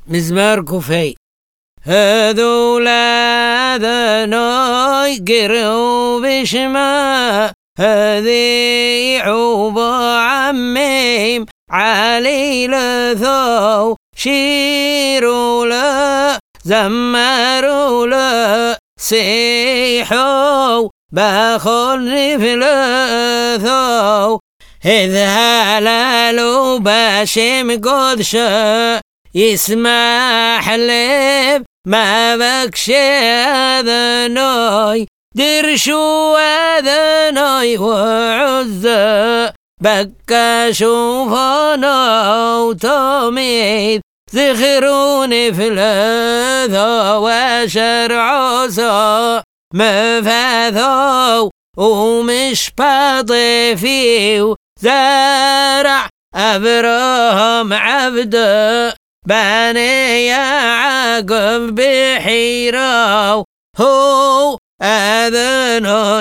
مزمار كوفي هذولا ذنوي قروا بشما هذي عوبا عميم علي لثو شيروا لا زمروا لا سيحوا باخل فلثو إذ هلالوا باشم قدشا يسمح لب ما بكش أذنوي درشوا أذنوي وعزة بكا شوفنا وتميد ذخرون فلثا وشرعوسا مفاثو ومش بطفيو زرع أبراهام عبده بني يعقوب بحيرو هو أذنو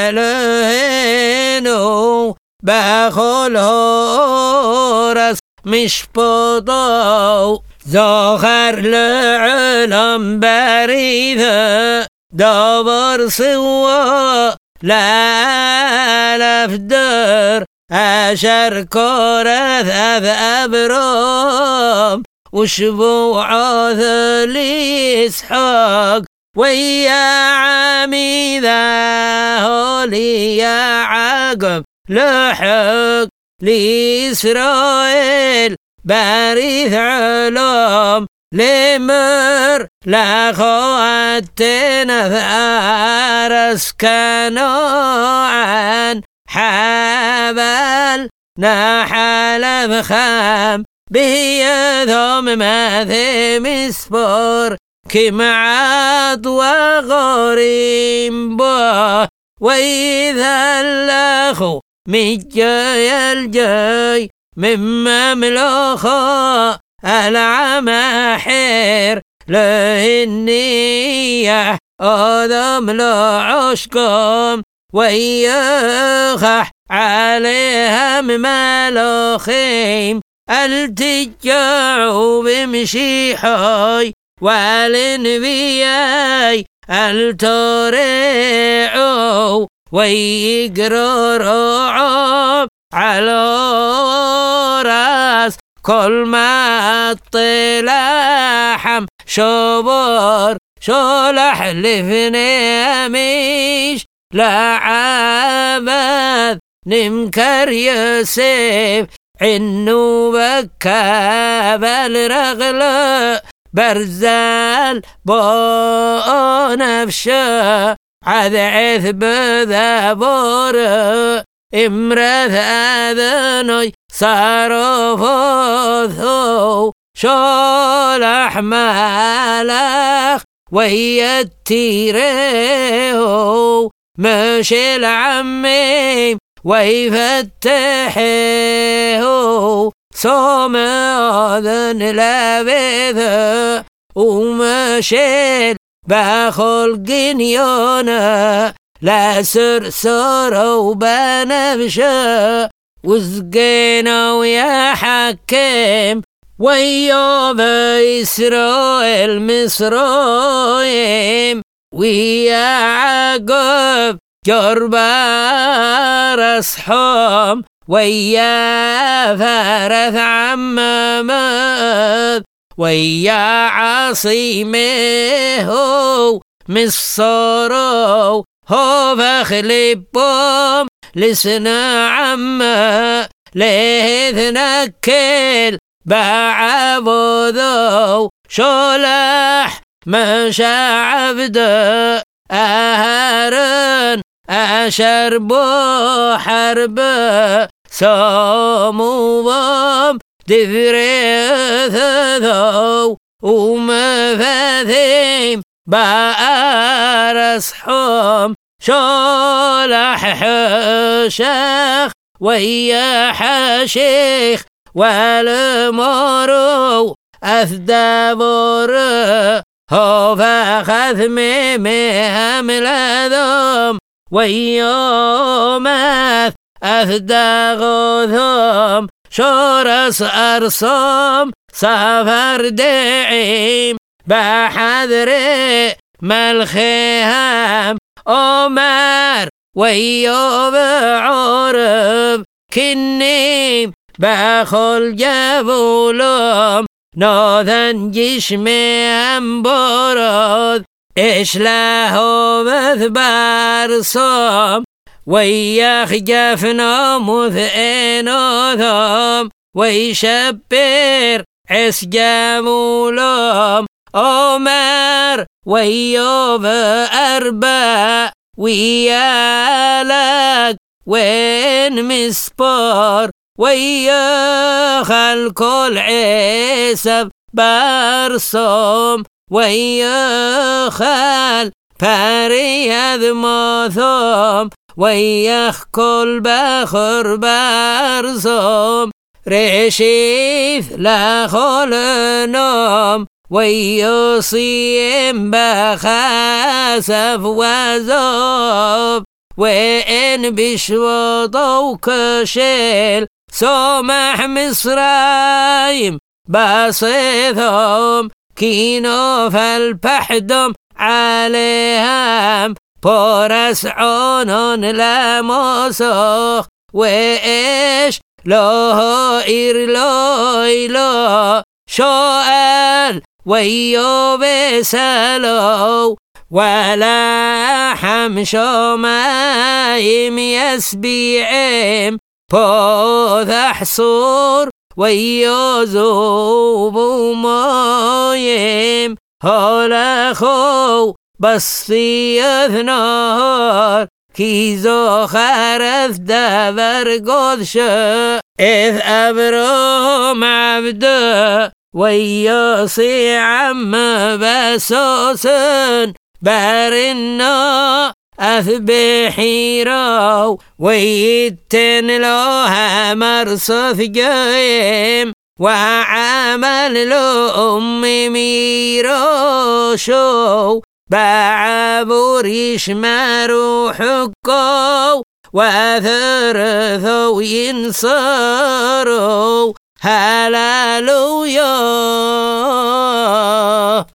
يلهنو بخل هورس مش بطو زخر لعلم بريدة دبر سوا لا لفدر أشر كورث أبرام وشبوع ذلي إسحاق ويا عميذا هولي يا عقب لحق لإسرائيل بارث علوم لمر لخواتنا ثارس كنوعا حبل نحل بخام بيذهم ماذي مسبور كمعاد وغريم باه وإذا الأخو مجاي الجاي من مملوخه العماحير لهنية أذم لعشكم ويخح عليهم ملوخيم التجاعوا بمشيحي والنبياي التورعوا ويقرروا على راس كل ما الطلاحم شبور شلح لفناميش لعبد نمكر يسيف عنو بكا بالرغل برزال بو نفشه عذعث بذبور امرث اذني صرفوثو شلح مالخ ويتيريهو مشي العميم ويفتحيه صوم اذن لابثه ومشي بخل قنيونه لا سرسر وبنفشه وزقينا ويا حكيم ويوم إسرائيل مصرايم ويا عقب جربار أصحام ويا فارث عمامات ويا عصيمه مصرو هو فخلبهم لسنا عما ليثنا كل بعبدو شلح مشى عبده أهرن أشربو حربه صاموهم دفرثثو ومفاثيم بأرسحهم شلح حشيخ ويا حشيخ والمرو أثدبر هو فخذ مهم لذم ويومث أثدغذم شرس أرسم سفر دعيم بحذر ملخهم عمر ويوب عرب كنيم بخل جبولم ناذن جشمهم برد إشله مثبرصم ويخ جفنا مثئنهم ويشبر عسجمولهم عمر ويوب أربع ويالك وين مسبار ويخل كل عسب برصم ويخل بريد مثم ويخ كل بخر برصم رشيف لخل نوم ويصيم بخسف وزوب وإن بشوطو كشيل سمح مصرايم بصيثهم كينو فالبحدم عليهم بورس عنون لمسخ وإيش لو إرلو شوال ويوب سلو ولا حمشو مايم يسبيعم بوذ حصور ويوزوب مويم هولا خو بصيث نهار كيزو خرث دبر قدش إذ أبرم عبده ويصي عم بسوسن بارنا أثبحيرو ويتن لها مرصف جيم وعمل له ميرو شو بعبور يشمرو حكو وثرثو ينصرو هللويا.